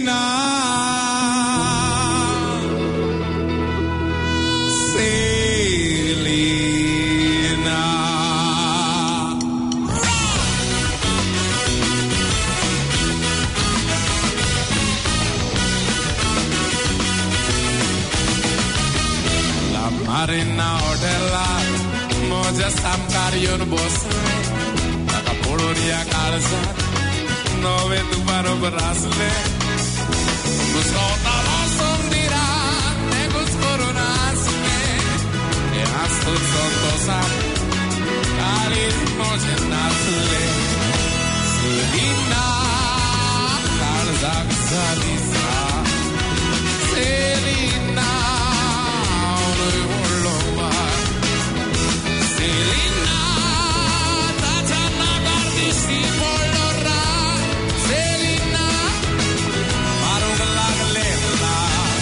Selina, Selina. La Marina Odella, Moja Samkarion Bosne, Polonia calza, nove tu paro brasle, Guscota la sondira, ne guscoronasme, e asto sotto sam, cali noce nasle, Selina, calza xalisa, Selina, oi volova, Selina. Si polora Selina Marugla Glenda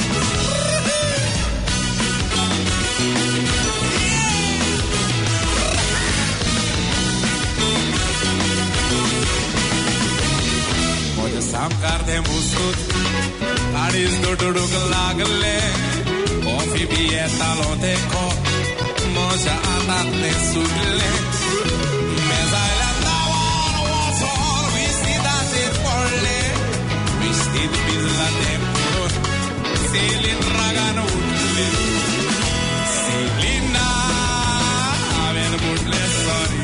Moja samkar de musut Aris duduk lagle Coffee bie talon de ko Moja anak ne sugle Mezala Vestito pisa tempo, Selin ragano utile, Selina, aven mutle sorry,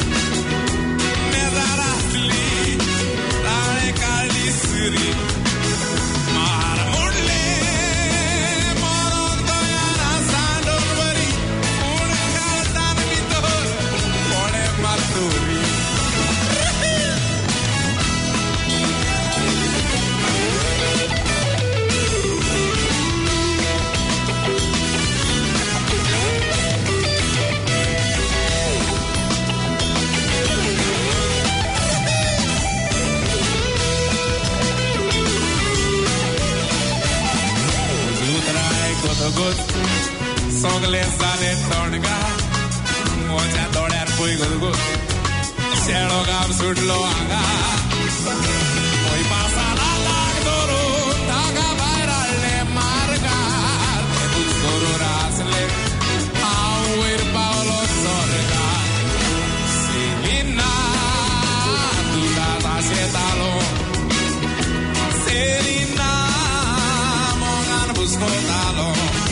Mezarasli, Tane kaldi suri, Mar mutle, Moronto yana sandorvari, Un kaltan vitor, Pone maturi. Good, Songle Sale Tornga, Moja Doder Puigo, Shero Gab Sudlo Anga, Oi Pasana Lagdoro, Taga Vairale Marga, Ebuscoro Rasle, Auir Paolo Sorga, Selina, Duda Setalo, Selina, Mongan Buscotalo.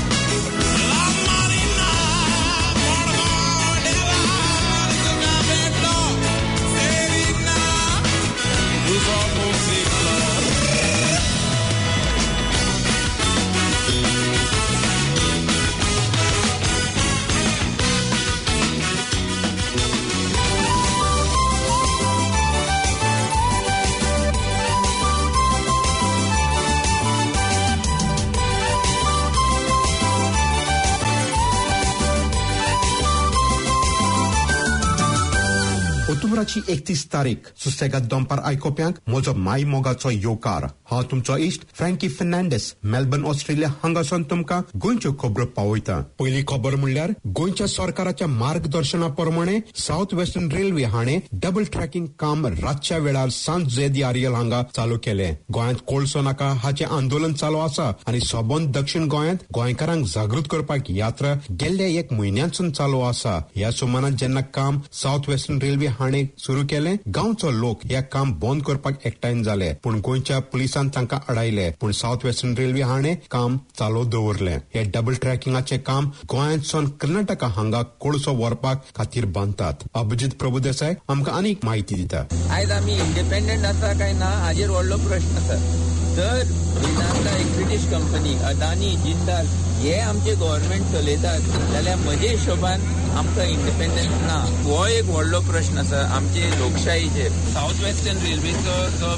ऑक्टोबरची 31 तारीख सुसेगात दंपार आयकोप्यांक म्हजो माय मोगाचो येवकार हांव तुमचो इश्ट Frankie Fernandes Melbourne Australia हांगासून तुमकां गोंयच्यो खबरो पावयता. पयली खबर म्हणल्यार गोंयच्या सरकाराच्या मार्गदर्शना प्रमाणे साउथ वेस्टर्न रेल्वे हाणे डबल ट्रॅकिंग काम रातच्या वेळार सांज जेदी आरियल हांगा चालू केले. गोंयांत कोळसो नाका हाचे आंदोलन चालू आसा आनी सबंद दक्षिण गोंयांत गोंयकारांक जागृत करपाक यात्रा गेल्ल्या 1 म्हयन्यासून चालू आसा. ह्या सुमारान जेन्ना काम साउथ वेस्टर्न रेल्वे हाणे सुरू केले गांवचो लोक हे काम बंद करपाक एकठांय जाले पूण गोंयच्या पुलिसान तांकां अडयले पूण साउथ वेस्टर्न रेल्वे हाणे काम चालू दवरले. हे डबल ट्रॅकिंगाचे काम गोंयांतसून कर्नाटका हांगा कोळसो व्हरपाक खातीर बांदतात. अभिजित प्रभुदेसाय आमकां आनीक म्हायती दिता. आयज आमी इंडिपेंडंट आसा काय ना हाजेर व्हडलो प्रश्न आसा. जर विनांता एक ब्रिटीश कंपनी अदानी जिंदाल हे आमचे गव्हर्नमेंट चलयतात जाल्यार म्हजे हिशोबान आमकां इंडिपेंडन्स ना. हो एक व्हडलो प्रश्न आसा आमचे लोकशायेचेर. साउथ वेस्टर्न रेल्वेचो जो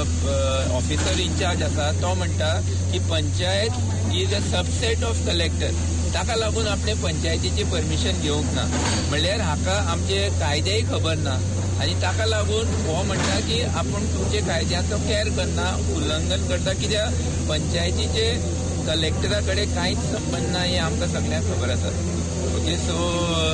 ऑफिसर इन्चार्ज आसा तो म्हणटा की panchayat is a subset of collector. ताका लागून आपले पंचायतीची परमिशन घेवंक ना. म्हणल्यार हाका आमचे कायदेय खबर ना आनी ताका लागून हो म्हणटा की आपूण तुमचे कायद्याचो केअर करना, उल्लंघन करता. कित्याक पंचायतीचे कलेक्टरा कडेन कांयच संबंद ना हे आमकां सगळ्यांक खबर आसा. ओके, सो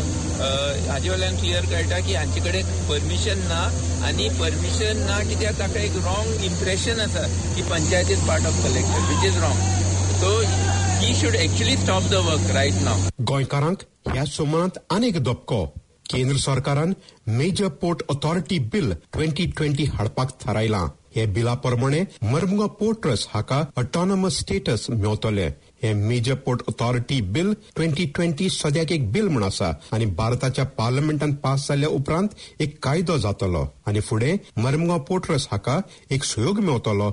हाजे वयल्यान क्लियर कळटा की हांचे कडेन परमिशन ना, आनी परमिशन ना कित्याक ताका एक रॉंग इम्प्रेशन आसा की panchayat is part of collector, which is wrong. So he should actually stop the work right now. गोंयकारांक ह्या सुमारांत आनीक धपको. केंद्र सरकारान मेजर पोर्ट ऑथॉरिटी बिल 2020 हाडपाक थारायलां. हे बिला प्रमाणे मर्मुगांव पोर्ट ट्रस्ट हाका ऑटोनॉमस स्टेटस मेळटले. हे मेजर पोर्ट ऑथॉरिटी बिल 2020 सद्याक एक बिल म्हण आसा आनी भारताच्या पार्लमेंटान पास जाल्ल्या उपरांत एक कायदो जातलो आनी फुडें मर्मुगांव पोर्ट ट्रस्ट हाका एक सहयोग मेळटलो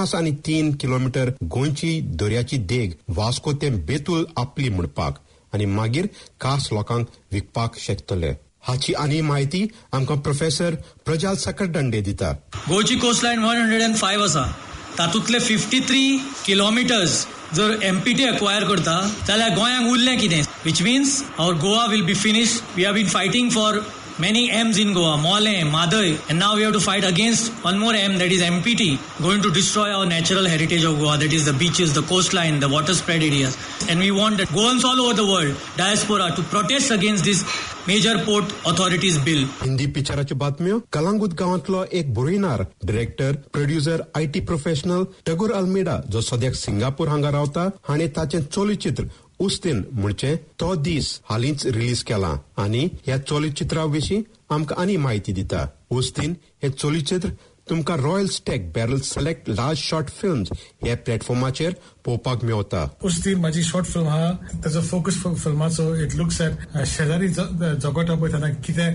53 किलोमीटर गोंयची दर्याची देग वास्को ते बेतूल आपली म्हणपाक आनी मागीर कास लोकांक विकपाक शकतले. हाची आनी माहिती आमकां प्रोफेसर प्रजाल सकरदंडे दिता. गोंयची कोस्टलायन 105 आसा, तातूंतले 53 किलोमिटर्स जर एमपीटी एक्वायर करता जाल्यार गोंयांक उरलें कितें, which means our Goa will be finished. We have been fighting for many M's in Goa, Mole, Madai, and now we have to fight against one more M, that is MPT, going to destroy our natural heritage of Goa, that is the beaches, the coastline, the water spread areas. And we want that Goans all over the world, diaspora, to protest against this major port authorities bill. Hindi पिक्चराच्यो बातम्यो. कलांगूट गांवांतलो एक बुरयणार, director, producer, IT professional Tagore Almeida, जो सद्याक Singapore हांगा रावता, हाणें ताचें चलचित्र उस्तीन म्हणचे तो दीस हालींच रिलीज केला आनी ह्या चलचित्रा विशीं आमकां आनी माहिती दिता. उस्तीन हे चलचित्र तुमकां royal stag barrel select large short films ह्या प्लॅटफॉर्माचेर पळोवपाक मेळटा. उस्तीन म्हाजी शॉर्ट फिल्म आहा, ताचो फोकस फिल्माचो इट लुक्स एट शेजारी जगता पळय तेन्ना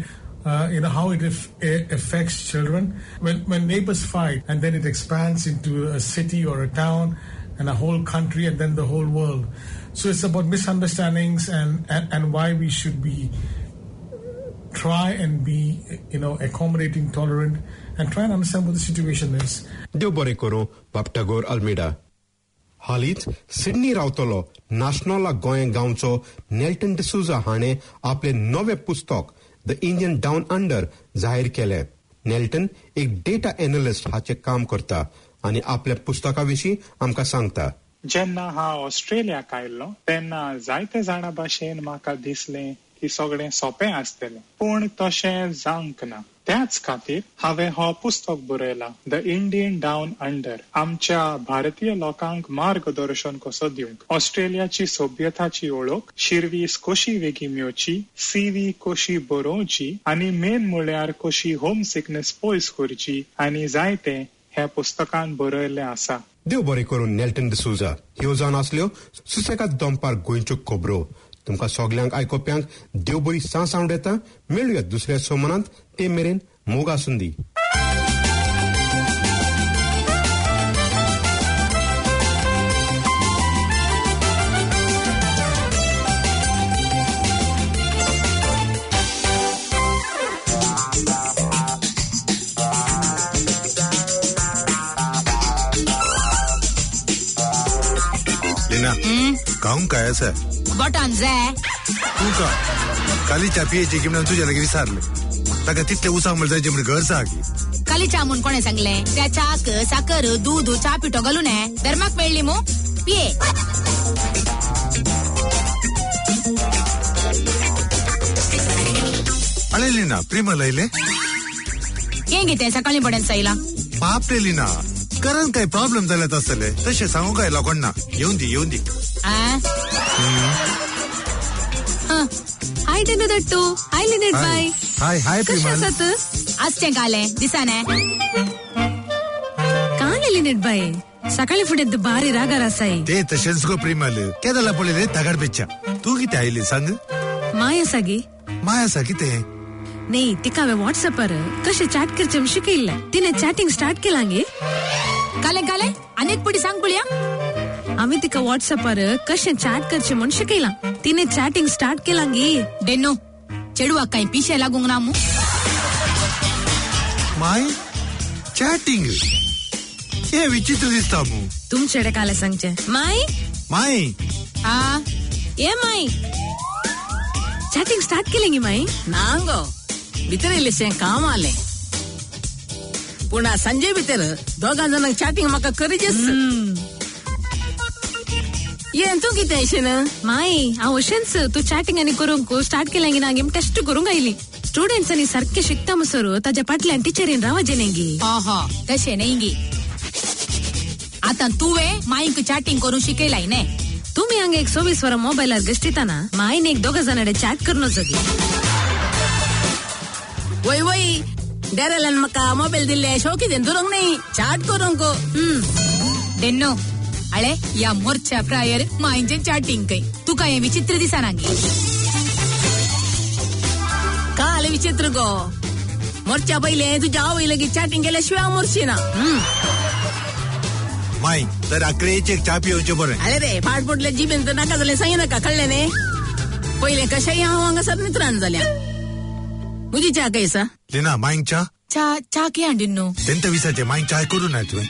कितें how it affects children when neighbors fight and then it expands into a city or a town and a whole country and then the whole world. So it's about misunderstandings and why we should be try and be accommodating, tolerant and try and understand what the situation is. देव बरें करूं बाब टगोर अल्मेडा. हालींच Sydney रावतलो national Goem गांवचो नेल्टन डिसूजा हाणें आपले नवे पुस्तक द इंडियन डावन अंडर जाहीर केलें. नेल्टन एक डेटा एनालिस्ट हाचें काम करता आनी आपल्या पुस्तका विशीं आमकां सांगता. जेन्ना हांव ऑस्ट्रेलियाक आयिल्लो तेन्ना जायते जाणा भाशेन म्हाका दिसलें की सगळें सोंपें आसतलें, पूण तशें जावंक ना. त्याच खातीर हांवें हो पुस्तक बरयला, द इंडियन डावन अंडर. आमच्या भारतीय लोकांक मार्गदर्शन कसो दिवंक, ऑस्ट्रेलियाची सभ्यताची ओळख, शिर्वीस कशी वेगी मेळची, CV कशी बरोवची आनी मेन म्हळ्यार कशी होम सिकनेस पयस करची आनी जायते ह्या पुस्तकान बरयल्लें आसा. देव बरें करून नेल्टन डिसूजा. ह्यो जावन आसल्यो सुसेगाद दनपार गोंयच्यो खबरो. तुमकां सगल्यांक आयकोप्यांक देव बरी सांड येता. मेळुया दुसऱ्या सोमानांत. ते मेरेन मोगा सुंदी. गाऊं काय असं बटन जाय तू का काली चा पियेची की म्हणून तुझ्या लगेच सारले ताका तितले उसाक मला जायचे म्हणजे घर साकी काली चा म्हणून कोणे सांगले त्या चाक साखर दूध चा पिठो घालून धर्माक पेळली मो पिये अळेली ना प्रेम लयले हेंगिते सकाळी पडेन साईला बापरेली ना कारण काय प्रॉब्लेम झाल्यात असले तसे सांगू काय लोकांना येऊन दी हाय टेनो दट्टू हाय लिनेट बाय हाय प्रेमल आजचे काले दिसाने काले लिनेट बाय सकाळी फुडे बारी रागार असाई ते तसेच गो प्रेमल केदाला पडले तगाड बेच्चा तू किती आयली सांग माया सागी ते नाही तिका व्हॉट्सअपवर कसे चॅट करचे शिकले तिने चॅटिंग स्टार्ट केलांगे काले अनेक पुढे सांग पुळ्या आम्ही तिका व्हॉट्सअपवर कसे चॅट करचे म्हणून शिकला तिने चॅटिंग स्टार्ट केलांगे डेनो चेडवा काही पिशे लागूंग नामू माय चॅटिंग हे विचित्र दिसता मू तुमचेडे काले सांगचे माय हा ये माय चॅटिंग स्टार्ट केलेंगे माय नांगो भितर इल्लेशें काम आलें पूण संजय भितर दोगां जाणांक चॅटिंग म्हाका करीच येन तू किती आयशेन माई हांव अशेंच तू चॅटिंग आनी करूंक स्टार्ट केलें गी नागे टेस्ट करूंक आयली स्टुडंट्स आनी सारखे शिकता मसर ताज्या फाटल्यान टिचरीन रावाजे नेगी तशें न्ही गी आता तुवें माईक चॅटिंग करून शिकयलाय ने तुम्ही हांगा एक 24 वरां मोबायलार गश्टिताना मायन एक 2 जाणांडे चॅट करून जगी वय वय डेरेलान म्हाका मोबायल दिल्ले शौकी देन दुरूंक न्ही चॅट करूंक डेन्नो अळे या मोर्च्या प्रायर माईंचे चॅटिंग काय तुका हे विचित्र दिसनांगी काल विचित्र गो मोर्च्या पहिले तुझ्या आवय लगेच चॅटिंग केल्याशिवाय मोर्ची ना माई तर अकरेचे चा पिवचे बरे अरे रे पाठ पडले जीबेन तर नाका जाले सांगे नका कळले ने पहिले कशाही हांव हांगासर नित्रान जाल्या मुजी चा कैसा लेना माईंग चा चा की अंडिनो तेंत विसाचे माईंग चा करू ना तुवें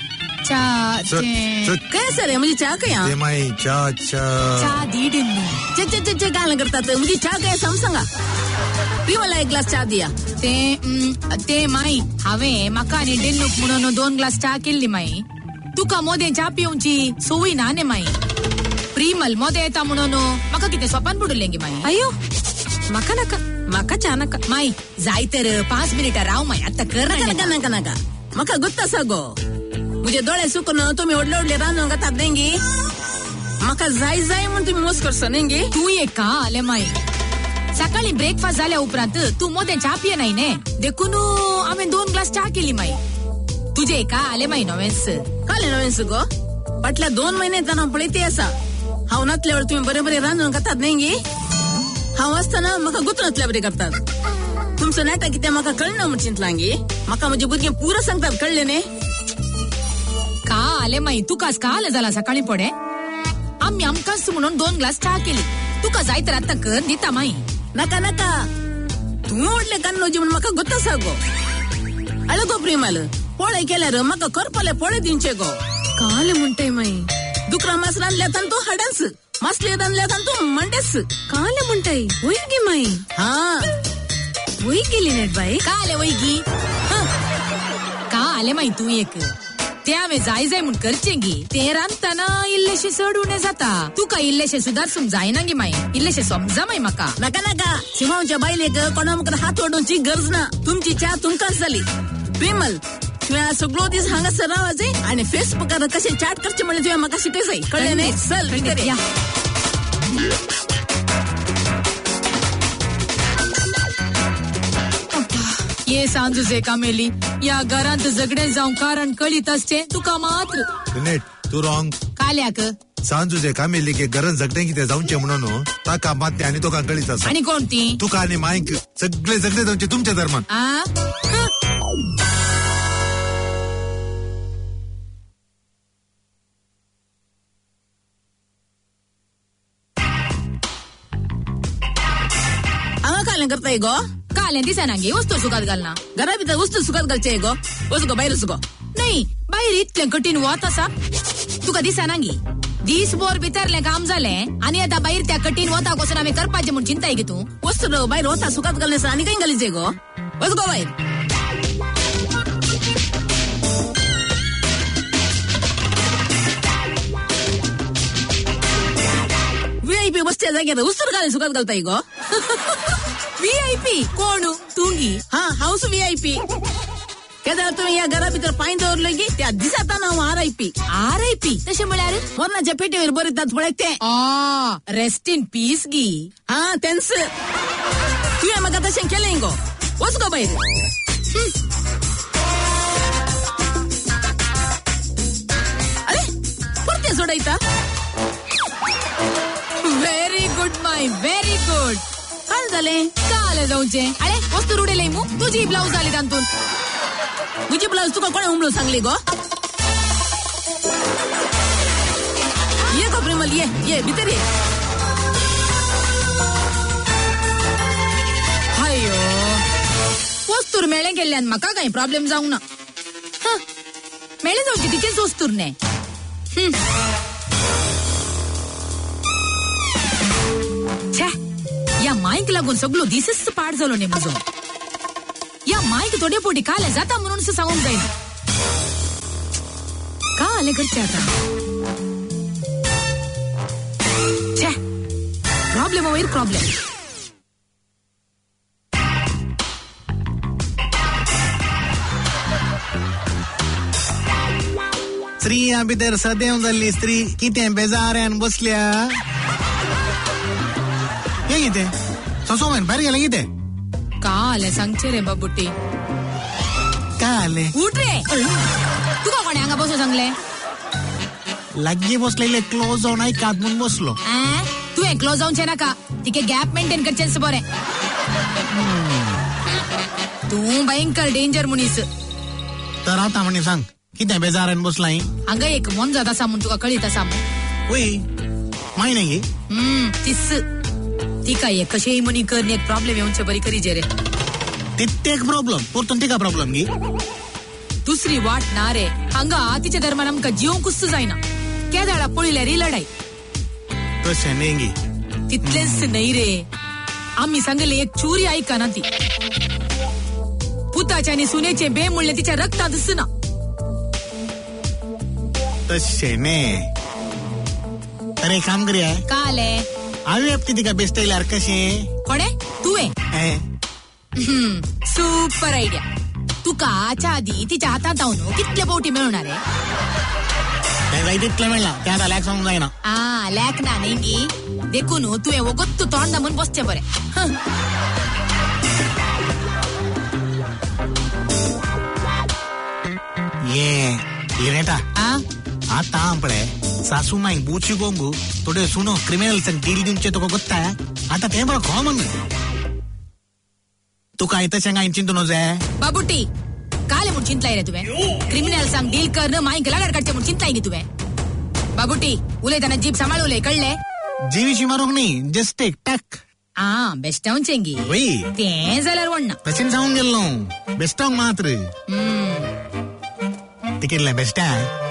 काय सर म्हणजे चहा काय ते माई चा दीडिनो चे गाणं करतात म्हणजे चहा काय सांगा ती मला 1 ग्लास चहा दिया ते माई हांवें म्हाका आनी डेन्नूक म्हणून 2 ग्लास चहा केल्ली माई तुका मोदे चा पिवची सोयी ना ने माई प्रिमल मोदे येता म्हणून म्हाका कितें सोपान पडुलें गे माई अयो म्हाका नाका म्हाका चा नाका माई जाय तर 5 मिनिटां राव माई आता कर नाका म्हाका गुत्ता सगो मुझे डोळे सुकून तुम्ही ओढले रांदून घातात नेंगी म्हाका जाय म्हणून तुम्ही मोस करसा नेंगी तू ये का आले माई सकाळी ब्रेकफास्ट झाल्या उपरांत तू मोदे चा पिये नाही ने देखून आम्ही 2 ग्लास चहा केली माई तुझे का आले माई नोवेन्स गो फाटल्या 2 महिने जाणा पळयते असा हांव नातल्यावर तुम्ही बरे रांदून घातात नेंगी हांव आसतना म्हाका गुतनातल्या बरे करतात तुमचं नाटक कितें म्हाका कळना म्हण चिंतलांगी म्हाका म्हजे भुरगे पुरो सांगतात कळले ने का आले माई तुकाच का आलं झाला सकाळी पडे आम्ही आमकाच म्हणून 2 ग्लास चहा केली तुका जाय तर आता कर दिता माई नका तू ओढले कान्नोजी म्हणून म्हाका गुत्ता सांगो अळे गो प्रेमाल पोळे केल्यार म्हाका करपाले पोळे दिवचे गो काल म्हणते माई दुकरा मास रांदल्यात तू हडस मासले रांदल्यात तू मंडेस काल म्हणते होई गे माई हा होई गेली नेट बाई का आले वई गी का आले माई तू एक ते आम्ही जाय म्हणून करचे गी ते रांदताना इल्लेशे चढून जाता तू का इल्लेशे सुधारसून जाय ना गी माई इल्लेशे समजा माई म्हाका नका शिमावच्या बायलेक कोणामुखार हात ओढूनची गरज ना तुमची चा तुमकांच झाली प्रेमल तुझ्या सगळो दीस हांगासर रावाजे आणि फेसबुकार कसे चॅट करचे म्हणजे तुझ्या म्हाका शिकयचंय कळले नाही चल भितर या ये सांजुजे कामेली या घरांत झगडे जाऊन कारण कळीत असते तुका मात्र नेट तू रॉंग काल्याक सांजुजे कामेली के घरात झगडे कितें जावचे म्हणून ताका माते आणि तो का कळीत आसा आणि कोणती तुका आणि माईक सगळे झगडे जावचे तुमच्या धर्मान करताय गो काले दिसनांगे वस्तू सुखात घालना घरा भितर वस्तू सुखात घालचे गो वच गो बाहेर गो नाही बाहेर इतले कठीण वत असा तुका दिसनांगी दिसभर भितरले काम झाले आणि आता बाहेर त्या कठीण वता पासून आम्ही करपाचे म्हणून चिंता आहे की तू वस्तू बाहेर होता सुखात घालण्यास आणि काही घालीचे गो वच गो बाहेर VIP बसच्या जाग्यात उस्तर घाले सुखात घालताय गो VIP कोण तुंगी हा हाऊस VIP केदार तुम्ही या घरा भितर पाय दवरले की त्या दिसता नाव RIP तसे म्हळ्यार मरणाच्या पेटीवर बरेतात पळय ते रेस्ट इन पीस गी हा त्यांच तुया मग तशें केलें गो वच गो बाहेर अरे परते सोडायता very good my very good काय झाले काले जाऊचे अरे वस्तू रुडेले मू तुझी ब्लाऊज आली तांतून तुझी ब्लाऊज तुका कोण उमलो सांगली गो ये गो प्रेमल ये भीतर ये हायो वस्तूर मेळे गेल्यान म्हाका काही प्रॉब्लेम जाऊ ना मेळे जाऊची तिचेच वस्तूर ने या माईक लागून सगळं दिसच पाड झालो ने म्हजो या माईक थोडे पोटी काले जाता म्हणून सांगून जाईन का आले घरचे आता तुमचे वयर प्रॉब्लेम. स्त्रिया भितर सदैव जाल्ली स्त्री कितें बेजाऱ्यान बसल्या. हे कितें सोसोमेन भायर गेलें कितें. काले सांगचे रे बाबुटी. काले उठ रे. तुका कोणे हांगा बसो सांगले. लागीं बसलेले क्लोज जावन आयकात म्हूण बसलो. तुवें क्लोज जावचें नाका. तिके गॅप मेंटेन करचें बरें. तूं भयंकर डेंजर मनीस. तर आतां म्हणे सांग कितें बेजारान बसलाय. हांगा एक मन जाता आसा म्हूण तुका कळीत आसा. वय माय नाही तिस तिका हे कशेय मनी कर एक प्रॉब्लेम येवचे बरी करी जे रे. तित्येक प्रॉब्लेम परतून तिका प्रॉब्लेम गे. दुसरी वाट ना रे. हांगा तिच्या दरम्यान आमकां जिवंकूच जायना. केदाळा पळयल्यार ही लढाई. तशें न्ही गे. तितलेंच नाही रे. आम्ही सांगले एक चुरी आयकना ती. पुताच्या आनी सुनेचे बे म्हणले तिच्या रक्तांत दिसना. तशें न्ही. अरे काम करूया. काले हांवें ती तिका बेस्ट आयल्यार कशें. कोणे तुवें. Super idea. तुका च्या आदी तिच्या हातांत हांव कितले पावटी मेळणार रे. तितले मेळना त्या आतां लॅक सांगूंक जायना. लॅक ना न्ही. देखून तुवें वगत तोंड दामून बसचें बरें. ये लिनेटा आतां पळय सासूमाईक बूचिगोंगू थोडे सुनो क्रिमिनल्सांक डील दिवचे तुका गोत्ता. आतां तें बरो कॉमन. तुका तशें कांय चिंतू न्हू जाय. बाबुटी काले म्हूण चिंतलाय रे तुवें. क्रिमिनल्सांक डील कर मायक लागार काडचें म्हूण चिंतलाय न्ही तुवें. बाबुटी उलयतना जीप सांबाळ उलय कळ्ळें. जीवीशी मारूंक न्ही जस्ट एक टॅक. बेस्टावचें गे. तें जाल्यार व्हडना. तशें जावंक गेलो बेस्टावंक मात्र. ते केल्लें बेस्टा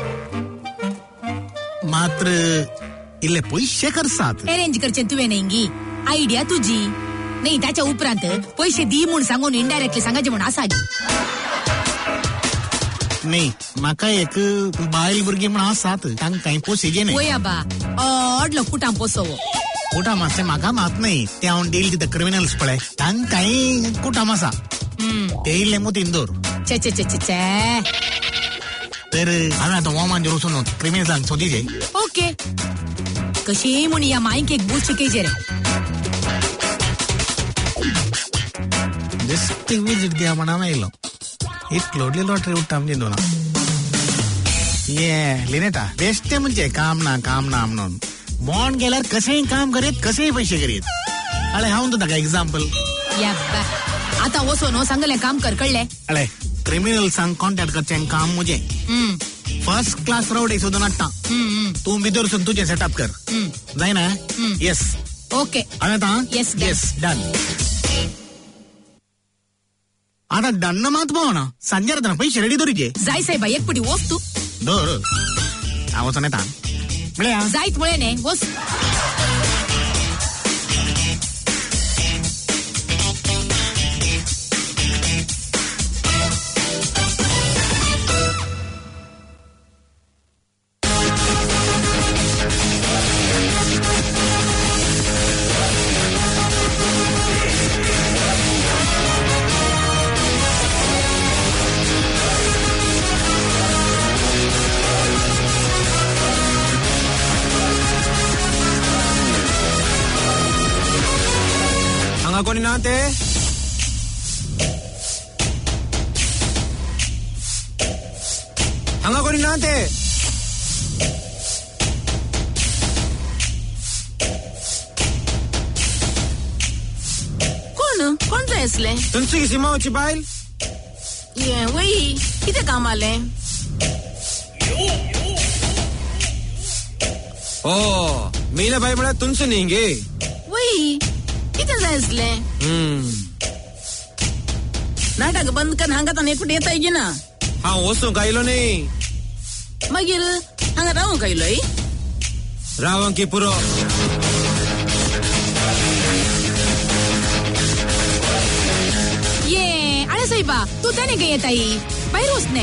मात्र इल्ले पयशे खर्चात. अरेंज करचें तुवें न्ही गी. आयडिया तुजी नाही. त्याच्या उपरांत पैसे दी म्हूण सांगून इनडायरेक्टली सांगायचे म्हूण आसा गी. नाही म्हाका एक बायल भुरगीं म्हण आसात तांकां पोसी गे. पळय आबा ऑडलो कुटां पोसोवो. कुटां मातशें म्हाका मात नाही. ते हांव डील दिता क्रिमिनल्स पळय तांकांय कुटां आसा. ते इल्ले मोतीन दवर. चे चे चे चे. तर हांवें आतां वोमांचेर वचून क्रिमिनल्सांक सोदीचे. ओके कशी म्हूण या मायक एक बूस्ट शिकयचे रे. जस्ट विजीट दिया म्हणा मेळलो. इतलोडली लॉटरी उठ्ठा म्हणजे दोना. ये लिनेटा बेश्टे म्हणजे काम ना म्हणून बॉन्ड गेल्यार कशेंय काम करीत कशेंय पैसे करीत. अळे हांव तुका एक्झाम्पल. आतां वचून सांगलें काम कर कळ्ळें. अळे क्रिमिनल्सांक कॉन्टॅक्ट करचें काम मुजे. फर्स्ट क्लास रावडे सोदून हाडटा. तूं भितर वचून तुजें सेटअप कर. जायना. येस ओके हांवें येस डन. आता डन्न मात पावना सांजे येतना पैसे रेडी दवरीचे. जाय साहेब एक पुटी वस्तू दर हांव वचून येता. म्हळ्यार जायत म्हळें न्ही वस. कोणी ना ते हांगा कोणी ना ते. कोण जाय आसलें. तुमची सीमावची बायल. ये वय कितें काम आलें. मेल्या बाई म्हळ्यार तुमचं न्ही गे. वय कितें जाय आसलें. नाटक बंद कर. हांगा तान एकूट येता गे ना. हांव वचूंक आयलो न्ही. मागीर हांगा रावूंक आयलोय. रावंक की पुरो. ये आळे साहेबा तू त्याने काय येताय भायर वचने.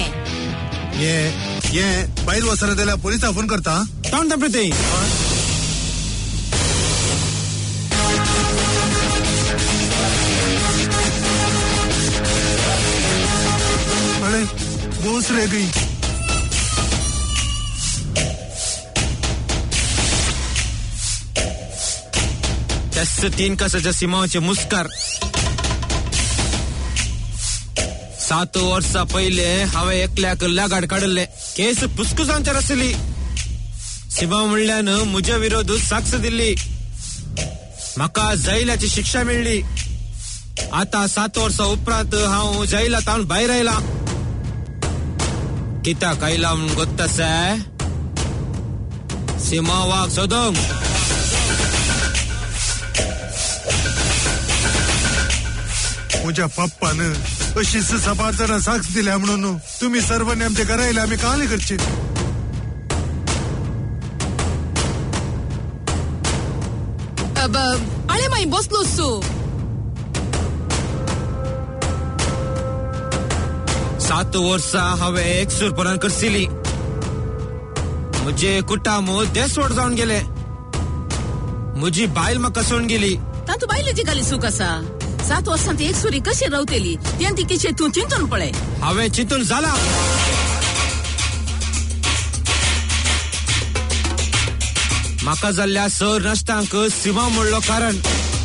ये भायर वचना जाल्यार पुलिसाक फोन करता. तोंड दापडे ते. बड़े बोस रह गई. त्याच 3 कसाच्या सीमांचे मुस्कार 7 वर्षा पहिले हांवें एकल्याक लागाड काडले. केस पुसकुसांचेर आसली. सीमा म्हणल्यानं म्हज्या विरोध साक्ष दिल्ली. म्हाका जैलाची शिक्षा मेळ्ळी. आता 7 वर्सां उपरांत हांव जैलांत भायर आयला. कित्याक आयला म्हूण गोत्ता आसा? सीमा वाघ सोदोंक. म्हज्या पप्पान अशीच सपारचना साक्ष दिल्या म्हणून तुम्ही सर्वांनी आमच्या घरा आयले आम्ही काले करचे. आळे माई बसलो सो 7 वर्सां हांवें एकसूरपणान करसिली. म्हजे कुटाम देसवड जावन गेले. म्हजी बायल म्हाका सोडून गेली. तातू बायलेची खाली सूख आसा. 7 वर्सांत एक सुरी कशी रावतेली तें ती किशे तूं चिंतून पळय. हांवें चिंतून जाला. म्हाका जाल्ल्या सर नश्टांक सीमा म्हणलो कारण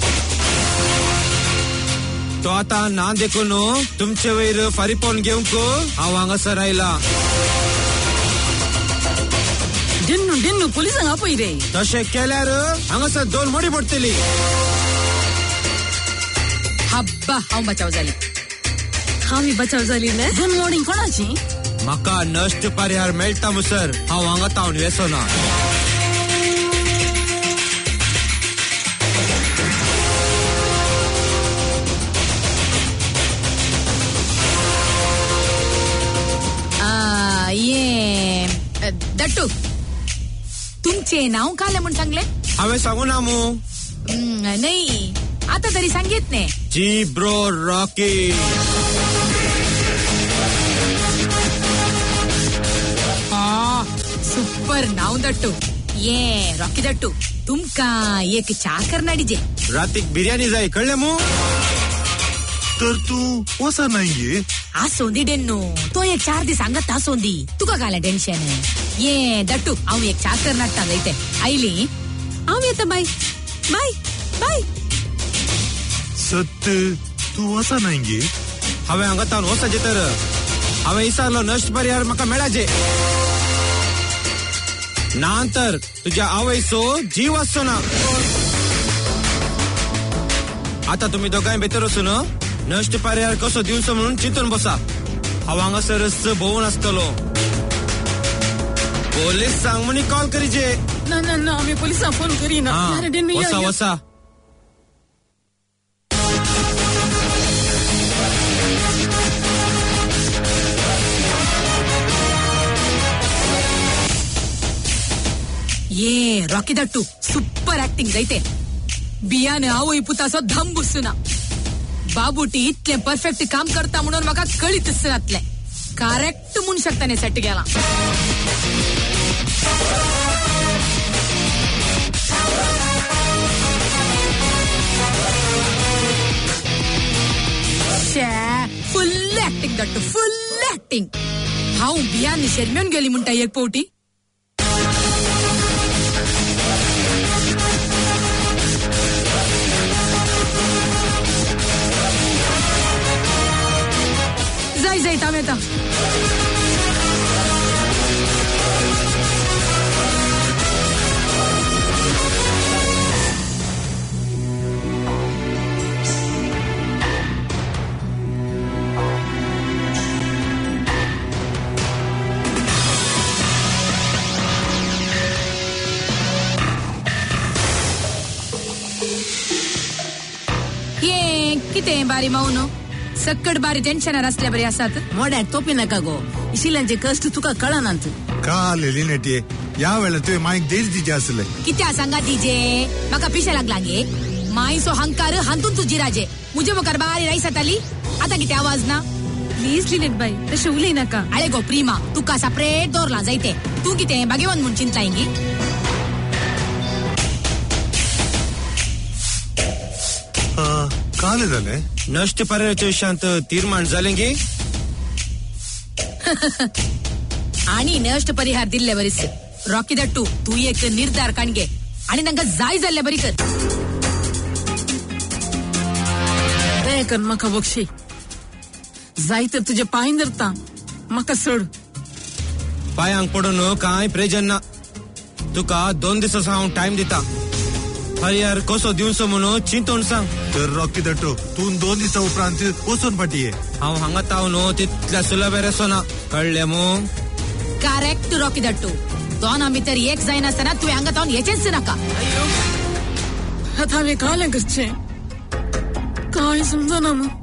तो आतां ना देखून तुमचे वयर फारीपोवन घेवंक हांव हांगासर आयला. डिन्नू पुलिसांक आपय रे. तशें केल्यार हांगासर 2 मोडी पडटली. हब्बा हांव बचाव जाली. हांव बचाव जाली ना. 2 मोडी कोणाची? म्हाका नश्ट पर्याय मेळटा मुसर हांव हांगा तावन वेसोना. दट्टू तुमचे नाव काले म्हणून सांगले? हांवें सांगू ना मू. नाही आता तरी सांगित ने. जी ब्रो रॉकी. सुपर नाव दट्टू. ये रॉकी दट्टू तुमका एक चा करणारी जे रातीक बिर्याणी जाय कळले मू. तर तू वसा नाहीये. सोंदी डेन्नू तो एक 4 दीस सांगत सोंदी तुका काला टेन्शन. ये दट्टू हांव एक चा करणार जायते आयली. हांव येता. Bye bye bye. सत्य तू वसा नाहीये. हांवें हांगा तावन वसाचे तर हांवें विचारलो नश्ट पर्याय म्हाका मेळाचे ना तर तुज्या आवयचो जीव आसचो ना. आता तुम्ही दोगांय भितर वचून नश्ट पर्याय कसो दिवचो म्हणून चिंतून बसा. हांव हांगासरच भोवून आसतलो. पोलीस सांग म्हणी कॉल करीचे. ना आम्ही पोलिसांक फोन करीना. वसा वसा. ये रॉकी दट्टू सुपर ऍक्टिंग जायते. बियाने आवय पुताचो धम बुसूना. बाबूटी इतले परफेक्ट काम करता म्हणून म्हाका कळीतच नातले. करेक्ट म्हणून शकताने सेट गेला. Full acting Dattu full acting. हांव बियाने शर्मेन गेली म्हणटा एक पोवटी. जाय थांब येता. ये किती बारी मावनो सक्कड बारी टेन्शनार असल्या बरी आसात. मोड्याक तोपी नाका गो. इशिल्यांचे कष्ट तुका कळनात. कालेली नेटे या वेळेला तुवें मायक देज दिजे आसले. कित्या सांगा दिजे म्हाका पिशे लागला गे. माईचो हंकार हांतून तुजी राजे. मुजे मुखार बारी राईसात आली. आता किती आवाज ना. प्लीज लिनेट बाई तशें उलय नाका. आळे गो प्रिमा तुका सेपरेट दवरला जायते. तू कितें भाग्यवान म्हूण चिंतलायंगी. काले जाले. नष्ट पर्यायाच्या विशयांत तीर्माण जालें गे. आणि नष्ट परिहार दिले बरीच रॉकी दट्टू तू एक निर्धार काणगे आणि नंका जाय जाल्ले बरी कर कर म्हाका बक्षी जाय तर तुझे पांय धरता म्हाका सोड पायांक पडून कांय प्रेजन ना तुका 2 दिसा हांव टाइम दिता हरियार कसो दिवचो म्हणून चिंतून सांग तर रॉकी दट्टो तू 2 दिसा उपरांत वचून पाटये हांव हांगा ताव न्हू तितल्या सुलभ रेसो ना कळले मू करेक्ट रॉकी दट्टू दोन आम्ही तर एक जाईन असताना तू हांगा तावन येचेच नाका आता हांवें कालें करचें कांय समजना मग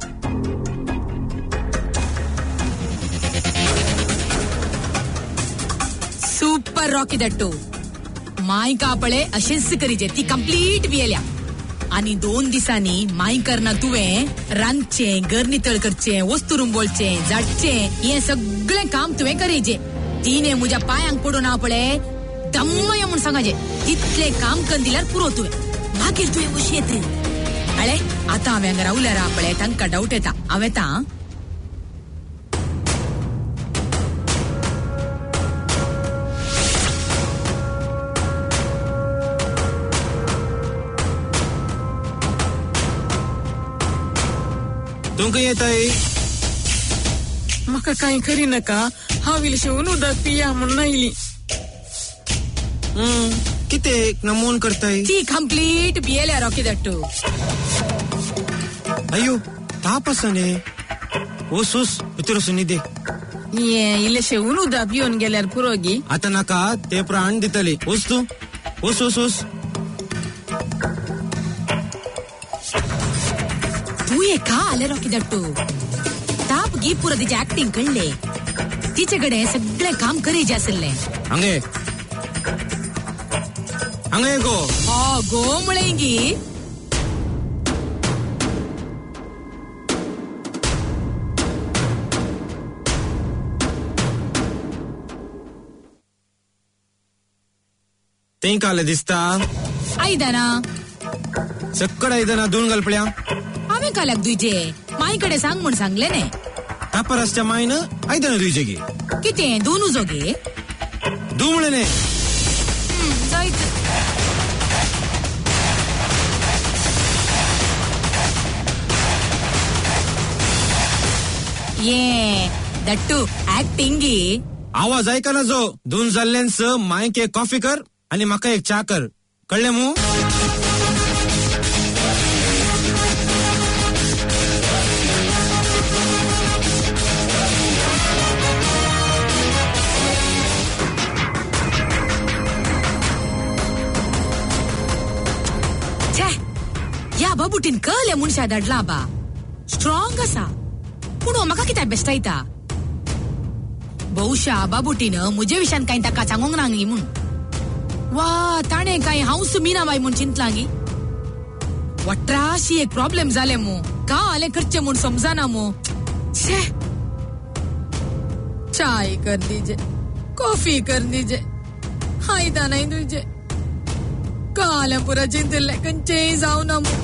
सूपर रॉकी दट्टू माय कापळे अशेच करीचे ती कंप्लीट वियल्या आणि 2 दिसांनी माय करना तुवें रांदचे घर नितळ करचे वस्तू रुंबोळचे झाडचे हे सगळे काम तुवें करीचे तिने मुझ्या पायांक पडून आपळे दम्मय म्हणून सांगाचे तितले काम करून दिल्यार पुरो तुवें मागीर तुवें कशी येतली अळे आता हांवें हांगा रावल्यार आपळे तांकां डाऊट येता हांवें ता तुमकां येताय म्हाका कांय करी नाका हांव इल्लेशें उदक पिया म्हणून आयली कितें नमून करताय ती कंप्लीट बियल्या रॉकी दट्टू अयो ताप आसने ओस भितर वचून दे ये इल्लेशें उदक पिवन गेल्यार पुरो गी आता नाका ते प्राण दितली ओस तू ओस ओस ओस तू ये का आले रॉकी दट्टू ताप गी पुरो तिचे ऍक्टिंग कळले तिचे कडेन सगळे काम करीचे आसले हंगे हंगे गो गो मुळेंगी ते काले दिसता आयदना सक्कड आयदना दोन गलपड्या हांवें काल्याक दुजे माई कडे सांग म्हण सांगले ने तापरासच्या मायन आयदना दुयचे गे कितें दोन उजो गे दू म्हळे ने जायत ये दट्टू ऍक्टिंग आवाज ऐका ना जो दोन जाल्ल्यांस मायक एक कॉफी कर आणि म्हाका एक चा कर कळले मू या बाबुटीन कळले मनशा धाडला बा स्ट्रॉंग असा पूण म्हाका कित्याक बेस्टायता बहुशा बाबुटीन मुजे विशयान कांय ताका सांगूंक नांगी म्हूण वा ताणे कांय हांवच मिना बाय म्हूण चिंतलांगी वट्राशी एक प्रॉब्लेम जाले मू का आले करचे म्हूण समजना मू छे चाय कर दीजे कॉफी कर दीजे हायदा नाही तुझे काल पुरा चिंतले कंचे जाऊ ना मू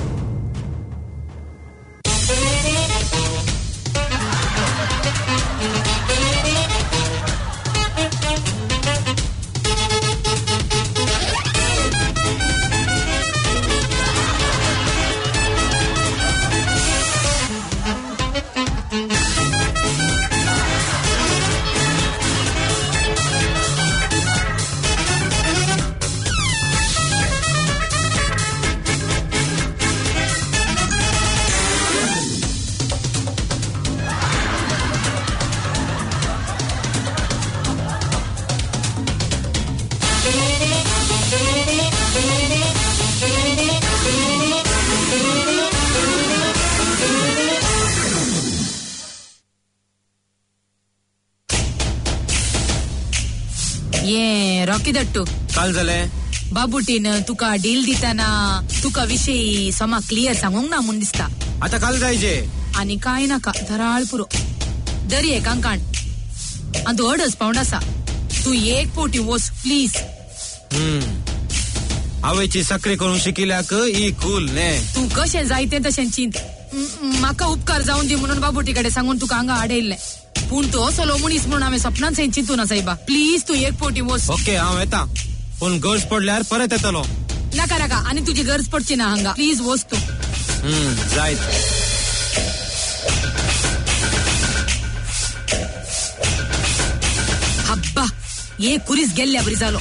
ये रॉकी दट्टू काल जाले बाबुटीन तुका डील दिताना तुका विषयी समा क्लियर सांगूंक ना म्हूण दिसता आता काल जायचे आनी कांय नाका धराळ पुरो दर्ये कांकाण आनी तू अर्डच पावंड आसा तू एक पोटी वच प्लीज आवयची साखरी करून शिकिल्याक ही कूल ने तू कशें जाय तें तशें चिंत म्हाका उपकार जावन दी म्हणून बाबुटी कडेन सांगून तुका हांगा आडयल्लें पूण तो सोलो मुनीस म्हणून हांवें सपनान थंय चिंतू ना सायबा. प्लीज तूं एअरपोर्टी वच. ओके हांव येता, पूण गरज पडल्यार परत येतलो. नाका नाका, आनी तुजी गरज पडची ना हांगा. प्लीज वच तूं. जायत. हब्बा ये कुरीस गेल्ल्या बरी जालो.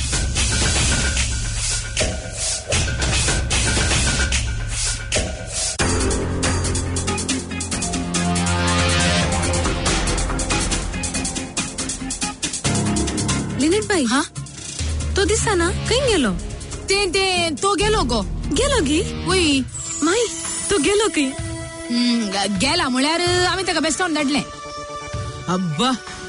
लिनेट बाई, हा तो दिसना खंय गेलो? ते तो गेलो गो. गेलो गी? वय माई तो गेलो की? गेला म्हळ्यार आम्ही ताका बेस्टॉन धाडले. अब्बा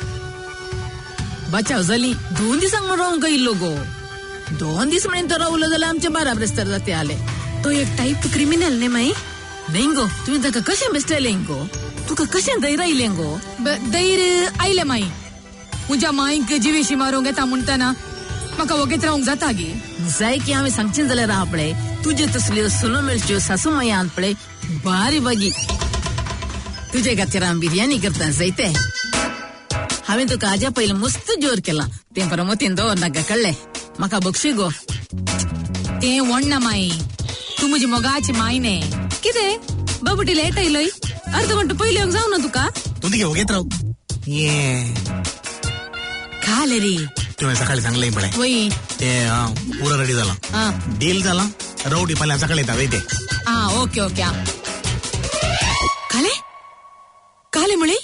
बचाव जाली. 2 दिसांक रावूंक इल्लो गो. 2 दीस म्हणून तो रावलो जाल्यार आमचे 12 ब्रेस्तर जाते आले. तो एक टाईप क्रिमिनल ने माई. नाही गो, तुम्ही ताका कशें बेस्टलें गो? तुका कशें धैर्य आयलें गो? धैर्य आयले माई. म्हज्या मांयक जिवेशी मारूंक येता म्हणटना म्हाका वगेत रावंक जाता गे. जाय की हांवें सांगचें जाल्यार आहा पळय, तुजे तसल्यो सोलो मेळच्यो सासू माय आहात पळय, बारी बागी. तुजे खातीर हांव बिर्याणी करता जायते. हांवें तुका हाज्या पयलीं मस्त जोर केला. तें परमतीन दवर नाका कळ्ळें. म्हाका बक्षी गो. तें व्हडना माई, तूं म्हजी मोगाची माय न्ही. कितें बाबुटी लेट आयलोय? अर्ध घंटो पयलीं येवंक जावं ना तुका? तू तिगे वगेत राव. खाले रे. तुवें सकाळी सांगलें पळय वय ते पुरो रेडी जाला. डील जाला. रावडी फाल्यां सकाळी येता वय ते. Okay okay. खाले खाले म्हळे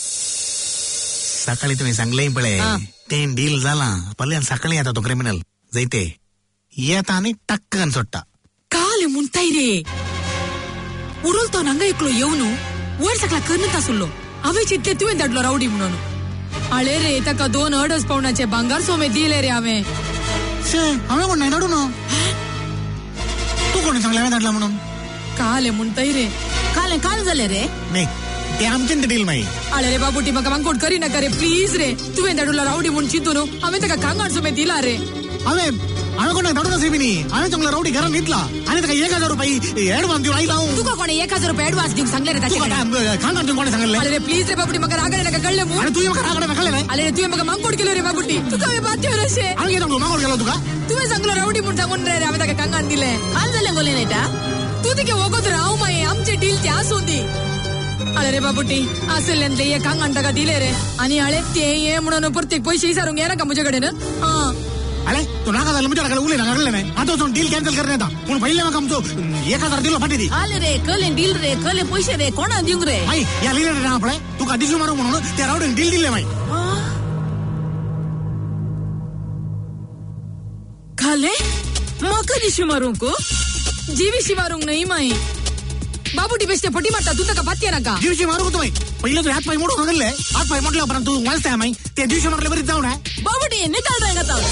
सकाळी तुवें सांगलें पळय तें डील जाला. फाल्यां सकाळी येता तो क्रिमिनल जायते. येता आनी टक्कन सोडटा. काले म्हणटाय रे. उडोल तो हांगा एकलो येवन वयर सकला करनत आसलो. हांवें चिंतलें तुवें धाडलो रावडी म्हणून. आळे रे ताका 2.5 पावंडाचे भांगार सोमे दिले रे हांवें. हांवें कोण नाही धाडू ना. तू कोणी सांगलें हांवें धाडला म्हणून? काले म्हणटाय रे. काल जालें रे. नाही ते आमचें डील माई. आळे रे बाबुटी म्हाका मागकोट करिनाका रे प्लीज रे. तुवें धाडूला रावडी म्हणून चिंतून हांवें ताका कांगाण सोमे दिला रे. हांवें कोणाक धाडू नासली बिनी. हांवें चांगला रावडी घरान घेतला आनी ताका 1000 रुपया एडवान्स दिवन आयला. तुका कोणे 1000 रुपया एडवान्स दिवंक सांगले रे ताचे खांगाण तुवें कोणे सांगलें? आले रे प्लीज रे बाबुटी म्हाका रागडे नाका कळ्ळें मू. आनी तुवें म्हाका रागडे नाका कळ्ळें? आले रे तुवें म्हाका मागकोट केलो रे बाबुटी. तुका हांवें बात्यो अशें. हांवें कितें मागोड केलो तुका? तुवें सांगलो रावडी म्हणून सांगून रे हांवें ताका कांगाण दिलें. काल जालें गोले नेटा. तू तिके वगत राव माये आमचे डील ते आसूं दी. आले रे बाबुटी आसल्यान ते एक कांगाण ताका दिले रे. आनी आळे ते ये म्हणून प्रत्येक पयशे विचारूंक येनाका म्हजे कडेन. अरे तू नाका जाल्यार म्हज्या कडेन उलय नाका कळ्ळें न्ही. आतां वचून डील कॅन्सल करन येता. पूण पयलें म्हाका आमचो 1000 दिलो फाटी दी. आले रे कले डील रे कले पयशे रे कोणा दिवंक रे? माई ह्या लिहिलें रे आपळे तुका डिशू मारूंक म्हणून त्या रावडीन डील दिलें माई. खाले म्हाका दिशू मारूंक? जीवीशी मारूंक न्ही माई. बाबुटी बेश्टे फटी मारता. तू ताका पातये नाका. दिवशी मारूंक तुम्ही पहिले तू हात पाय मोडून गेले. हात पाय मोडल्या उपरांत तू वाचताय माई. ते दिवशी मारले बरीच जाऊ ना. बाबुटी निकाल रे गाता.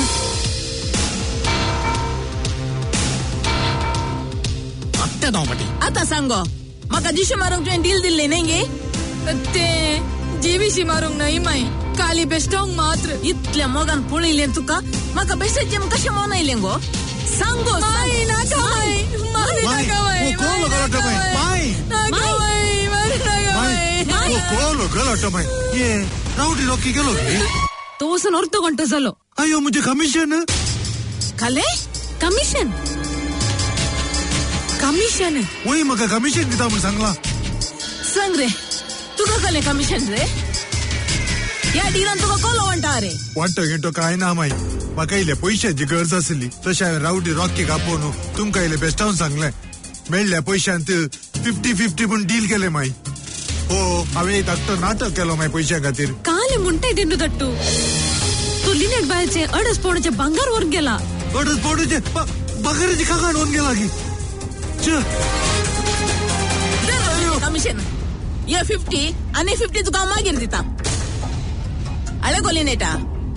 आत्ता जाऊ पाटी. आता सांगो म्हाका दिशू मारूंक तुवें डील दिल्लें न्ही गे? ते जीवीशी मारूंक न्ही माई. काली बेश्टोंक मात्र. इतल्या मोगान पळयलें तुका म्हाका बेश्टेचें कशें मन आयलें गो? सांगो माई नाका माई. मारी नाका माई. कोलो गलट माई. माई नाका माई. मारी नाका माई. कोलो गलट माई. ये रावडी रॉकी गेलो की? तो वचून अर्ध घंटो जालो. अयो म्हणजे कमिशन. खाले कमिशन कमिशन वय म्हाका कमिशन दिता म्हूण सांगला. सांग रे तुका कले कमिशन रे? या डीलान तुका कोलो वांटा रे? वांटो गिंटो काय ना माई. म्हाका इल्ले पयशांची गरज आसली. तशें हांवें रावडी रॉकीक आपोवन तुमकां इल्ले बेस्टावन सांगलें. मेळ्ळ्या पयशांत 50-50 म्हूण डील केलें माई. हो हांवें धाकटो नाटक केलो माई पयशां खातीर. काले म्हणटाय तेन्ना दट्टू. तो लिनेट बायचे 2.5 पावंडाचे भांगार व्हरून गेला. 2.5 पावंडाचे बकरीची कागाण व्हरून गेला की. कमिशन ये 50 आनी 50 तुका मागीर दिता. आळे गोली नेटा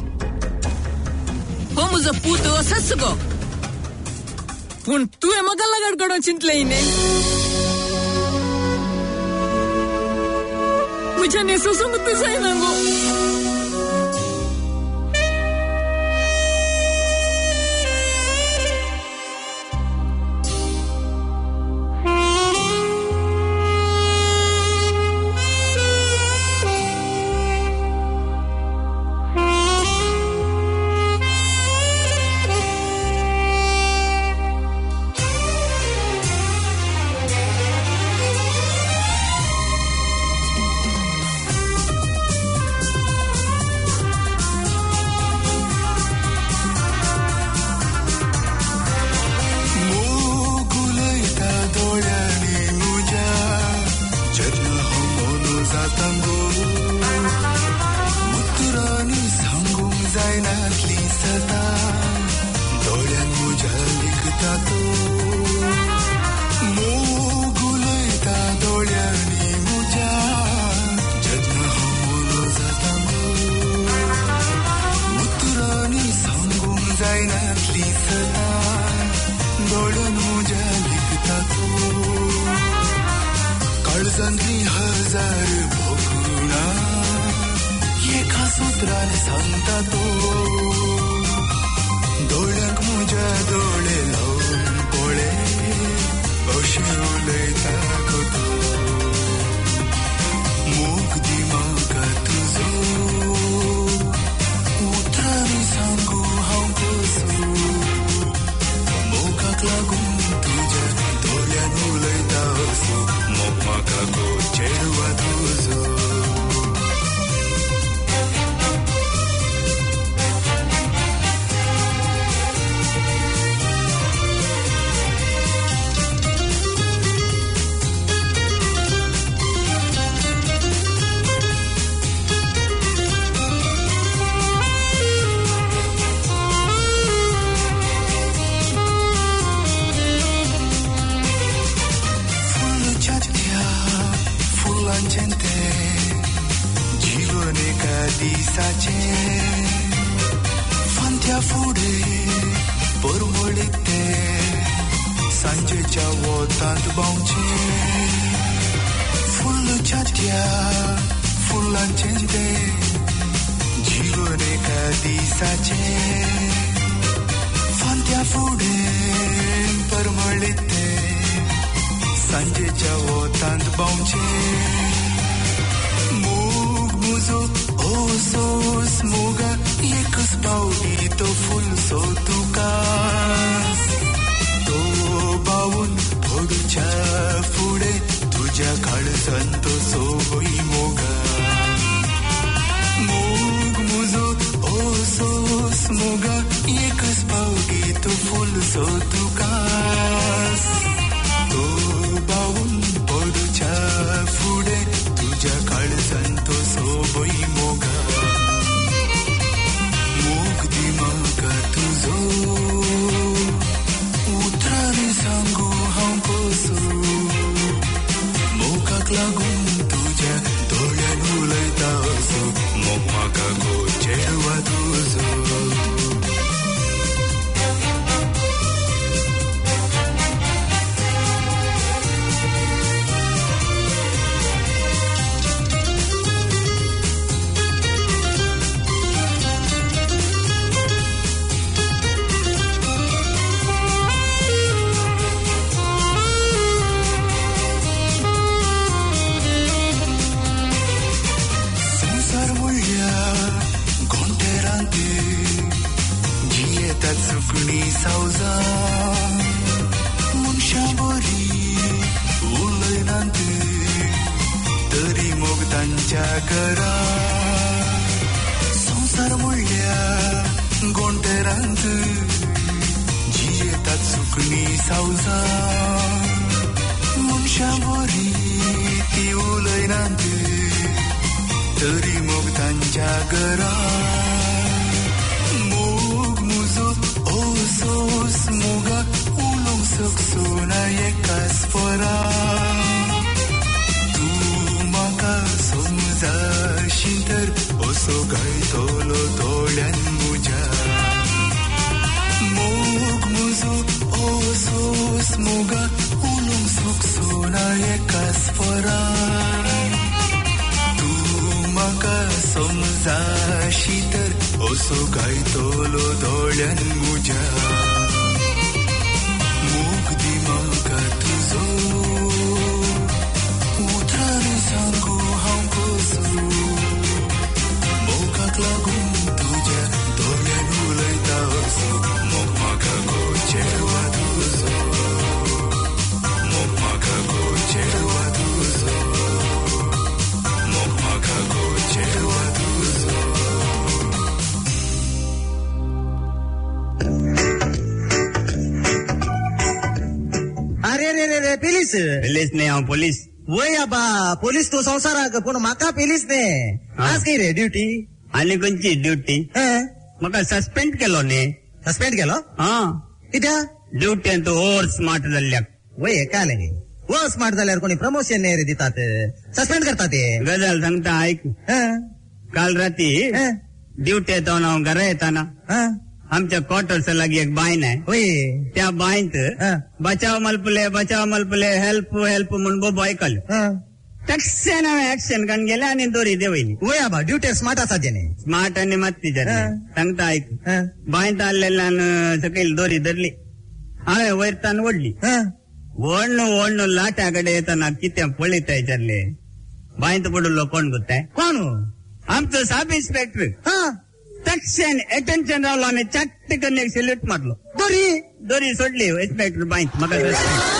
हो म्हजो पूत असोच गो. पूण तुवें म्हाका लागड कडून चिंतलें न्ही. म्हज्या नेसो सोंग तूं जायना गो. संगली हजार भोगुणा एका सूत्राने सांगता तो डोळ्यांक म्हज्या दोळे लावून पळे अशें उलयता गो तूं मोग दी म्हाका तुजो उतरांनी सांगू हांव कसो मोगाक लागून तुज्या दोळ्यान उलयता असो मोग म्हाका गो चेडवा तुजो जीवन एका दिसाचे फांत्या फुडे परमळीत ते सांजेच्या वोतांत बावचे फुल छात्या फुलांचे ते जीवन एका दिसाचे फांत्या फुडे परमळीत ते सांजेच्या वोतांत बावचे ओसोस मोगा एकच पावली तो फुल सो तुकास तो बावून फोडूच्या फुडे तुझ्या काळजान तो सोबई मोगा मोग मुजो ओसोस मोगा एकच पावली तो फुल सो तुकास तो बावून फोडूच्या फुडे तुझ्या काळजान तो सोबई मोगा मोग दी म्हाका तुजो उतरांनी सांगू हांव कसो मोगाक लागून तुज्या दोळ्यान उलयता असो मोग म्हाका गो चेडवा तुजो चुकणी सावजा मनशा बरी उलयनात तरी मोग तांच्या घरा संसार म्हणल्या गोंटेरांत जियेतात चुकणी सावजा मनशा बरी ती उलयनात तरी मोग तांच्या घरा ओसोस मोगा उलोंग सकसो ना एकाच परा तूं म्हाका समजाशी तर असो गायतलो दोळ्यान म्हज्या मोग म्हजो ओसोस मोगा उलोंग सकसो ना एकाच परा तूं म्हाका समजाशी तर असो गायतलो दोळ्यान म्हज्या मोग दी म्हाका तुजो उतरांनी सांगू हांव कसो मोगाक लागून तुज्या दोळ्यान उलयता असो मोग म्हाका गो चेडवा तुजो मोग म्हाका गो चेडवा तुजो मोग म्हाका गो चेडवा तुजो पोलीस नाही हांव पोलीस वय आबा पोलीस तू संवसाराक पूण म्हाका पोलीस न्ही आज काय रे ड्युटी आनी खंयची ड्युटी म्हाका सस्पेंड केलो न्ही सस्पेंड केलो कित्या ड्युटीन तू ओवर स्मार्ट जाल्ल्याक वय काले ओवर स्मार्ट जाल्यार कोणी प्रमोशन नाही रे दितात सस्पेंड करतात ते गजाल सांगता ऐक काल राती ड्युटी येताना हांव घरा येताना आमच्या क्वार्टर्स लागी एक बायन आहे त्या बायंत बचाव मलपले हेल्प हेल्प म्हणून बोबो ऐकल तक्षण ऍक्शन करून गेले आणि दोरी देवली वय आबा ड्युटी स्मार्ट आसा जेने स्मार्ट आणि मस्ती सांगता ऐक बांयत आलेला सकैल दोरी धरली हांवें वयरतान ओडली ओडणू लाट्याकडे येताना कितें पळयता विचारले बांयत पडलो कोण गुत्ताय कोण आमचो सब इन्स्पेक्टर तक्षण अटेन्शन रावलो आनी चट्ट करून एक सॅल्यूट मारलो दोरी सोडली इन्स्पेक्टर बांयत म्हाका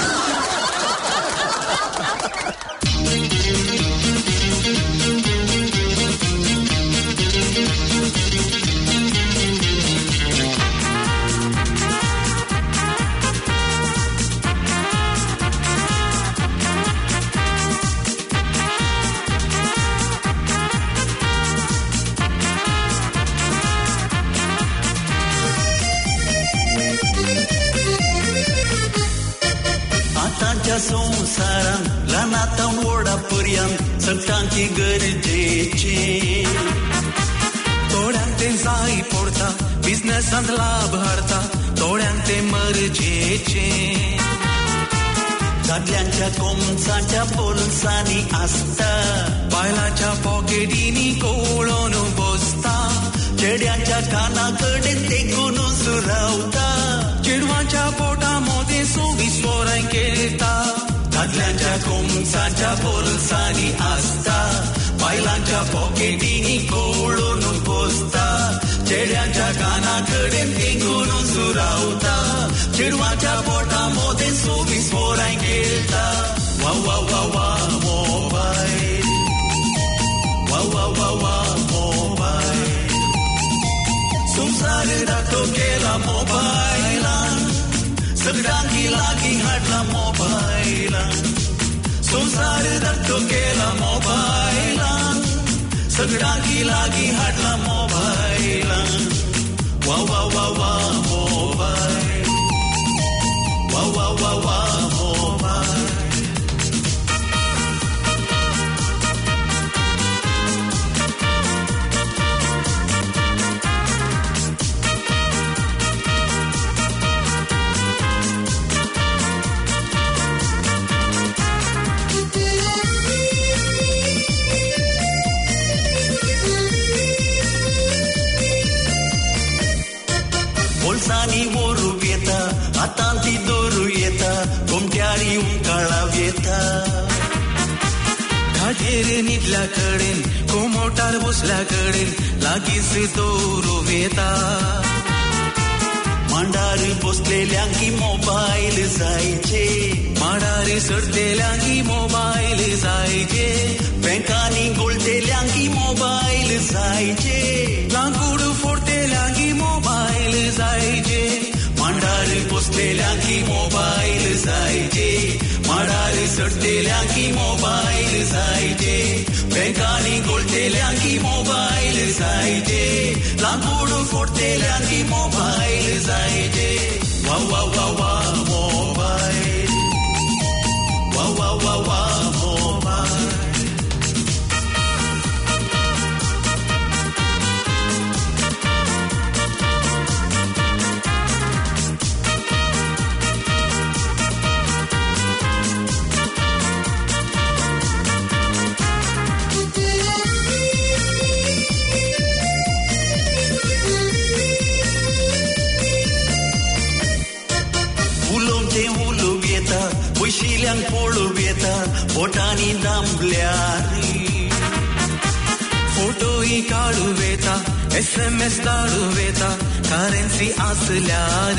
संसारांत ल्हानातावन व्हडा पर्यंत सटांकी गरजेचे थोड्यांक ते जाय पडटा बिझनसांत लाभ हाडटा थोड्यांक ते मरजेचे दादल्यांच्या कोमसाच्या पोलसांनी आसता बायलांच्या पॉकेटींनी कोवळोन बसता चेड्यांच्या काना कडेन तेंकून सुरावता चेडवांच्या पोटा मोदे 24 वरां खेळटा दादल्यांच्या कोमसाच्या पोलसांनी आसता बायलांच्या पॉकेटींनी कोवळोन बसता चेड्यांच्या काना कडेन तेंकून सुरावता चेडवांच्या पोटा मोदे 24 वरां खेळटा वा वा वा वा मोबायल वा वा वा वा मोबायल संसार दाखो केला मोबायलान सगळ्यांकी लागीं हाडला मोबायलान संसार दाखो केला मोबायलान सगळ्यांकी लागीं हाडला मोबायलान वा वा वा वा मोबायल वा वा वा वा मोबायल बोलसानी वोरू येता आतांती दोरू येता गोमट्यारी उमकाळा येता खाजेर न्हिदल्या कडेन कोमोटार बसल्या कडेन लागींच दोरू येता मांडार बसलेल्यांकी मोबायल जायचे मांडार सरतेल्यांकी मोबायल जायचे बँकांनी गोळटेल्यांकी मोबायल जायचे लांकूड फोडटेल्यांकी मोबायल जायचे मांडार बसलेल्यांकी मोबायल जायचे मांडार सरतेल्यांकी मोबायल जायचे बँकांनी गोळटेल्यांकी मोबायल जायचे लांकूड फोडटेल्यांकी मोबायल जायचे वा वा वा वा मोबायल वा वा वा वा मोबायल पयशिल्यांक पळोव येता बोटांनी दामल्यार फोटोय काडूं येता SMS धाडूं येता करन्सी आसल्यार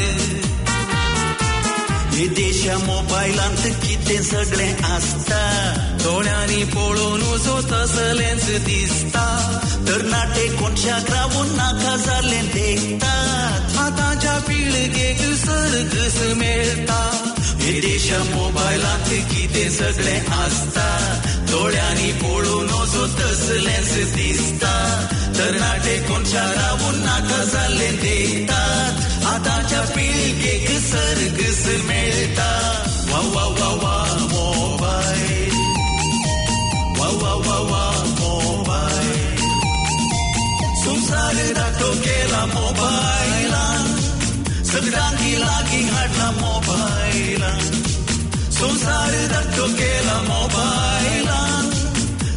हे देशा मोबायलांत कितें सगळें आसता दोळ्यांनी पळोवन वचो तसलेंच दिसता तरणाटे कोणशाक रावून नाका जाल्लें देखतात आतांच्या पिळगेक सर्गस मेळटा हे देशा मोबायलांत कितें सगळें आसता दोळ्यांनी पळोवन वचो तसलेंच दिसता तरणाटे कोणशाक रावून नाका जाल्लें देखतात आतांच्या पिळगेक सर्गस मेळटा वा वा वा वा मोबायल वा वा वा वा मोबायल संसार दाखो केला मोबायलान सगळ्यांकी लागीं हाडला मोबायलान संसार दाखो केला मोबायलान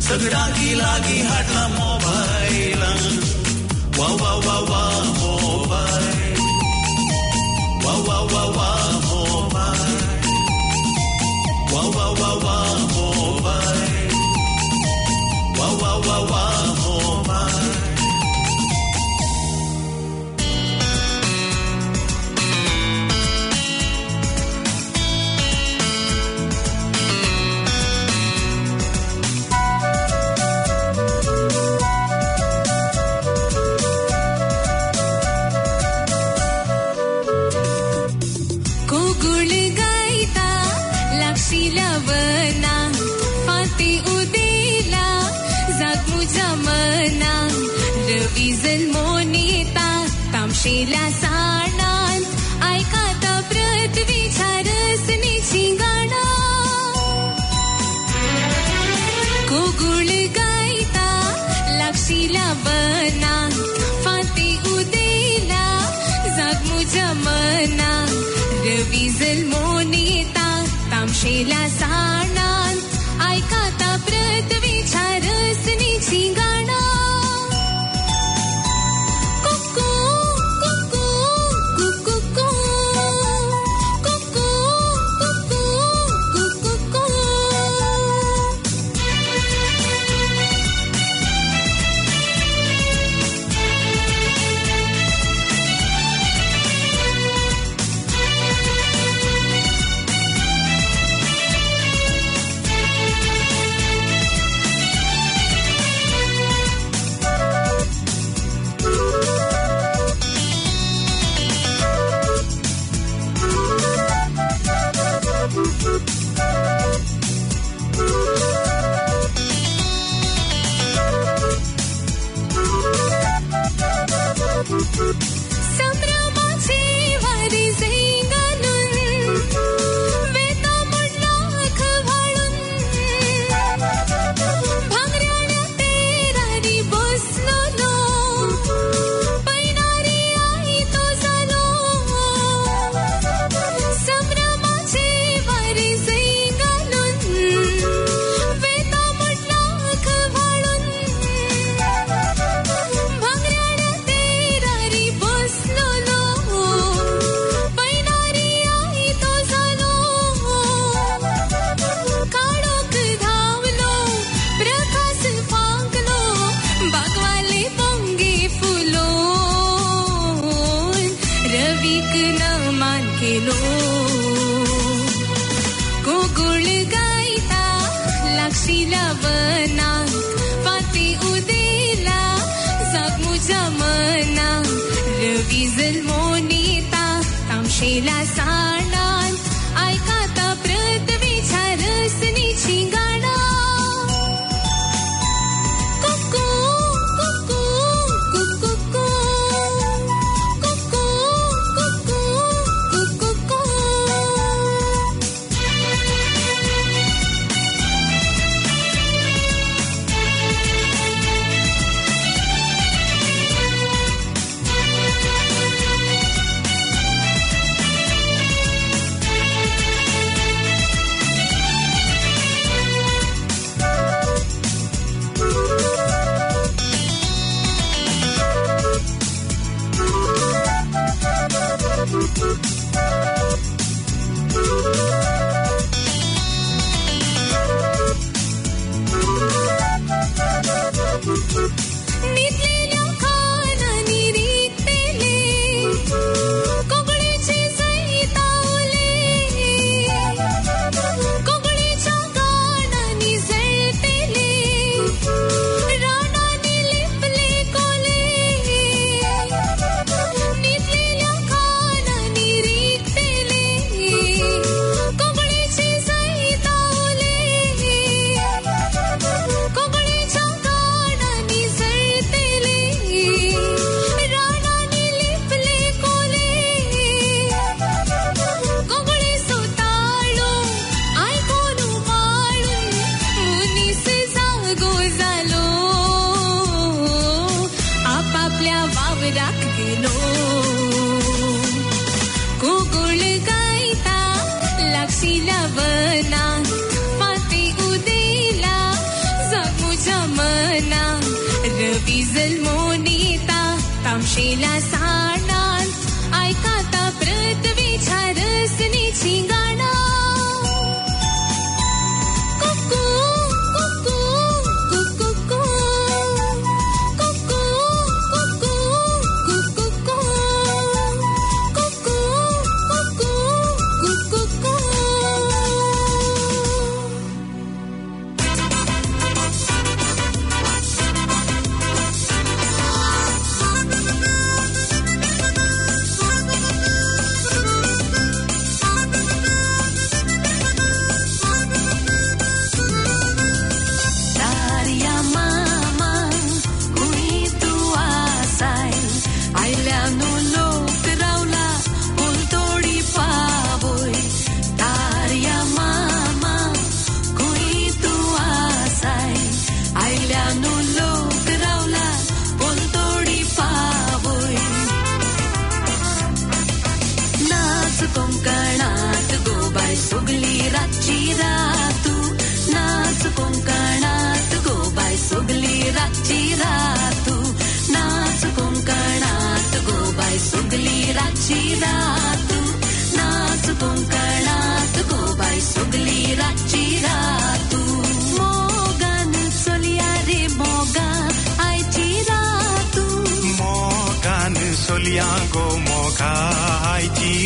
सगळ्यांकी लागी हाडला मोबाईल वा वा वा वा मोबाईल वा वा वा वा मोबाईल वा वा वा वा मोबाईल वा वा वा वा मोबाईल लवना फाते उदेला जाग मुझा मना रवी जन्मोनेता तामशेला साणांत ऐकाता पृथ्वी रसनेची गाणा कोगुळ गायता लागशीला वना फाते उदेला जाग मुझा मना रवी जन्मोनेता तामशेला साणांत ऐकाता पृथ्वीच्या रसनेची गाणा कुकू कुकू कुकू कुकू कुकू कुकू संभ्रमाचे वारे झेंगानून वेता मुडलाख वाळून भांगऱ्याला तेरारी बसलो पैनारी आई तो झालो संभ्रमाचे वारे झेंगानून वेता मुडलाख वाळून भांगऱ्याला तेरारी बसलो पैनारी आई तो झालो काळोख धावलो प्रकाश फांकलो बागवाले पोंगे फुलो रवीक नमान केलो कोगुळ गायता लागशीला वनांत फाते उदेला जाग मुझा मना रवी जन्मोनेता तामशेला साणांत ऐकाता पृथ्वीच्या रसनेची गाणा कुकू कुकू कुकू कुकू कुकू कुकू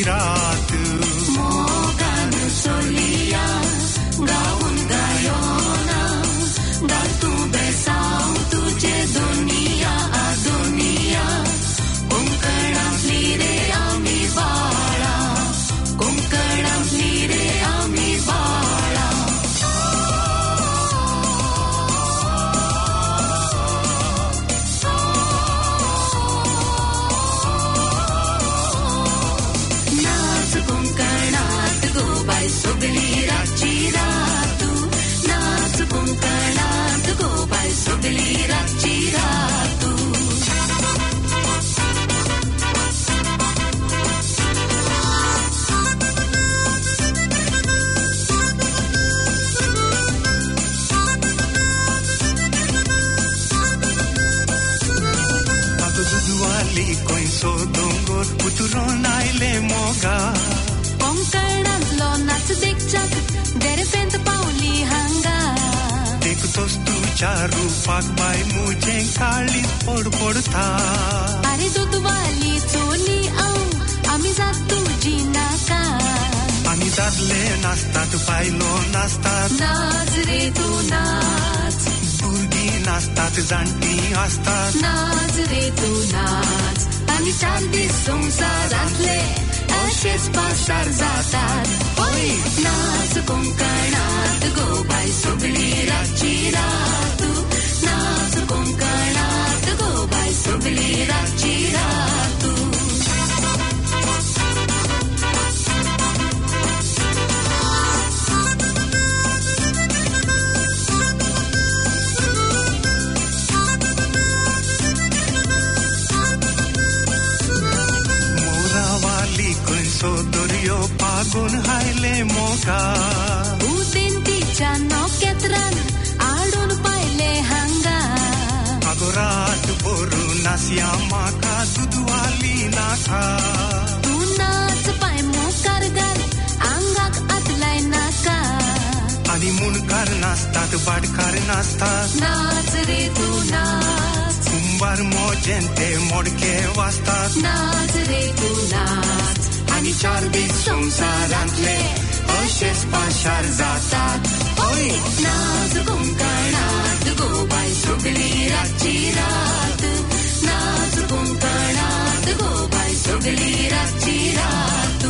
रात मोगान सोलिया गाऊन गायोना गातू बेसाव तुझे दुनिया दुनिया कोंकणातली रे आम्ही बाळा कोंकणातली रे आम्ही बाळा नाच कोंकणात गो बाय सगळी रातची रातू नाच कोंकणात गो बाय सगळी रातची रातू दुधवाली कोयसो दोंगोर उतरून आयले मोगा कोंकणातलो नाच देखच्याक देरफेंत पावली हांगा देखतोस तुझ्या रूपाक बाय मुझे काळी फोड फोडता अरे दुधवाली चोली आम्ही जात तुझी नाका आम्ही दादले नाचतात बायलो नाचतात नाच रे तू नाच भुरगी नाचतात जाणटी असतात नाच रे तू नाच आणि 4 दीस संसारातले अशेच पासार जातात ओय नाच कोंकणात गो बाय सगळी रातची रातू नाच कोंकणात गो बाय सगळी रातची रातू सोदर्यो पागून हायले मोगा उदेन तिच्या नोकेत्रान आडून पाहिले हांगा अगो रात बोरू नासिया माका दुधवाली नाका तू नाच पाय मुखार घाल आंगाक आतलाय नाका आणि मुणकार नाचतात बाडकार नाचतात नाच रे तू नाच कुंभार मोजेन ते मोडके वाजतात नाच रे तू नाच आणि 4 दीस संसारातले अशेच पाशार जातात ओय नाच कोंकणात गो बाय सगळी रातची रात नाच कोंकणात गो बाय सगळी रातची रात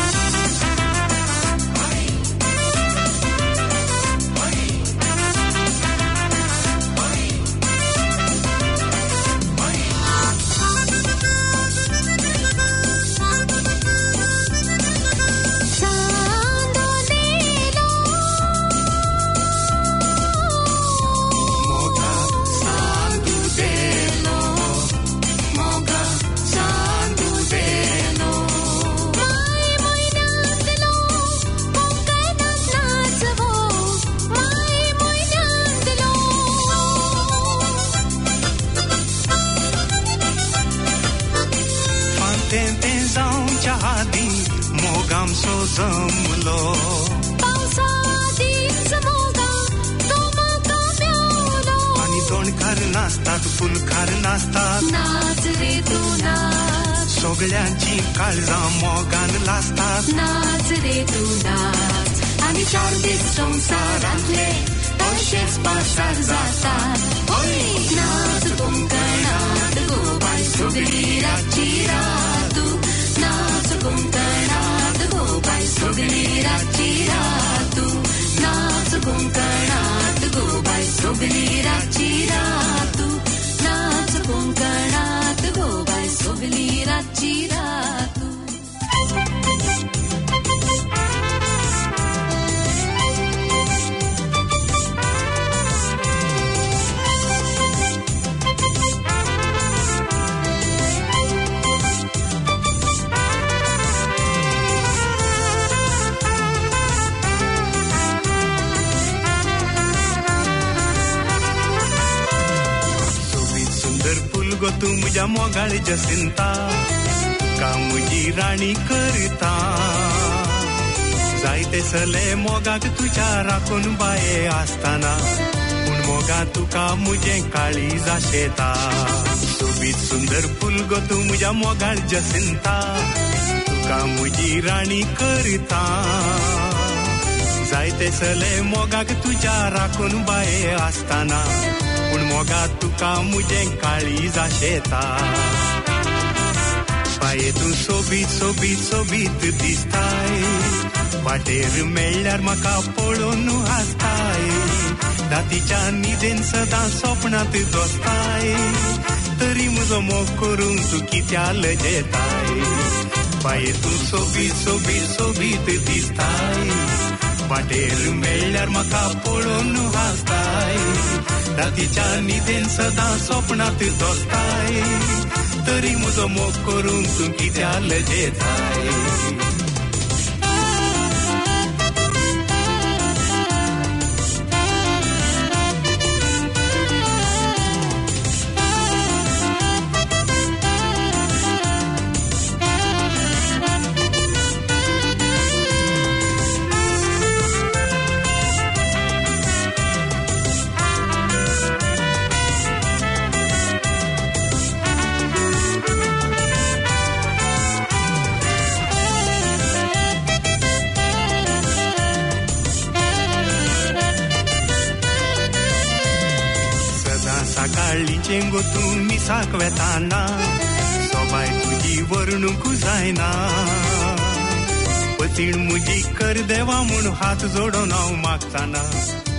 मोगामसो जमलो पावसादीच मोगा तो म्हाका मेवलो आणि दोणकार नाचतात फुलकार नाचतात नाच रे तू नाच सगळ्यांची काळजां मोगान लाजतात नाच रे तू नाच आणि 4 दीस संसारातले अशेच पाशार जातात ओय नाच कोंकणात गो बाय सगळी रातची रातू नाच कोंकणात गो बाय सगळी रातची रातू नाच कोंकणात गो बाय सगळी रातची रातू नाच कोंकणात गो बाय सगळी रातची रातू गो तू मुझ्या मोगाळ जसिंता का मुजी राणी करता जायते सले मोगाक तुझ्या राखून बाये असताना पूण मोगा तुका मुझे काळी जाशेता सोबीत सुंदर फुल गो तू मुझ्या मोगाळ जसिंता तू तुका मुजी राणी करता जायते सले मोगाक तुझ्या राखून बाये आसताना पूण मोगा तुका मुजे काळीज आशेता बाये तूं सोबीत सोबीत सोबीत दिसताय वाटेर मेळ्ळ्यार म्हाका पळोवन हांसताय दातीच्या न्हिदेन सदां स्वप्नांत दोस्ताय तरी म्हजो मोग करून तूं कित्या लजेताय बाये तूं सोबीत सोबीत सोबीत दिसताय वाटेर मेळ्ळ्यार म्हाका पळोवन हांसताय दातीच्या न्हिदेन सदां स्वप्नांत दोस्ताय तरी म्हजो मोग करून तूं कित्या लजेताय सकाळीचें गो तूं मिसाक वेताना सोबाय तुजी वर्णूंक जायना पतीण म्हजी कर देवा म्हूण हात जोडून हांव मागताना